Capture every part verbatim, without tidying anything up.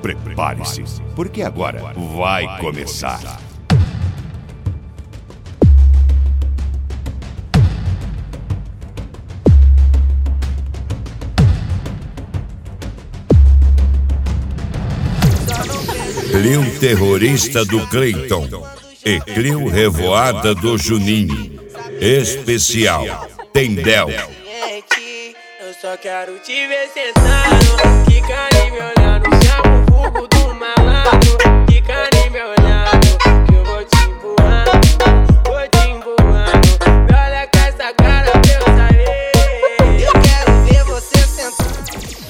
prepare-se, porque agora vai começar. Clio terrorista do Cleiton e Clio revoada do Juninho. Especial Tendel. Eu só quero te ver sentado, quicando e me olhando, chama o fogo do malandro, quicando e me olhando, que eu vou te empurrando, vou te empurrando, me olha com essa cara pra eu saber. Eu quero ver você sentado.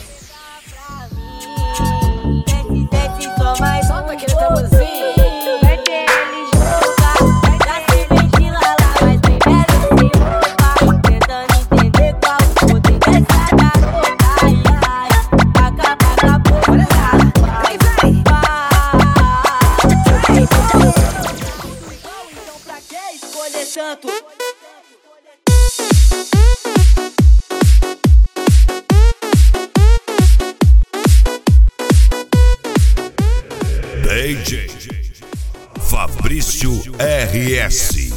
Desce só mais um, Solta aquele tamborzinho. vai ter ele jogar, já se ventila lá, mas primeiro se roubar, tentando entender qual o poder dessa garota. Ai, ai, paca, paca, porra, vai, vai, vai. Então pra que escolher tanto? D J Fabrício R S.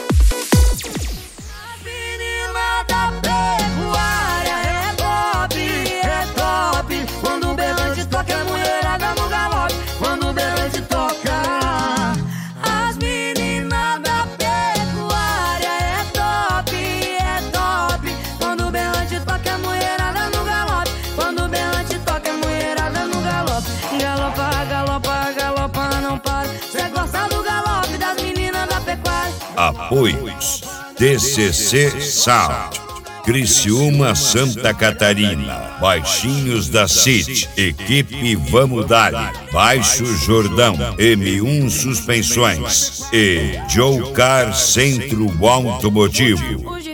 A menina da pecuária é top, é top. Quando o berrante toca, a mulherada no galope. Quando o berrante toca, as meninas da pecuária é top, é top. Quando o berrante toca, a mulherada no galope. Quando o berrante toca, a mulherada no galope. Galopa, galopa, galopa, não para. Cê gosta do galope das meninas da pecuária. Apoios D C C Sound, Criciúma, Santa Catarina, Baixinhos da City, Equipe Vamos Dali, Baixo Jordão, M um Suspensões e Joe Car Centro Automotivo.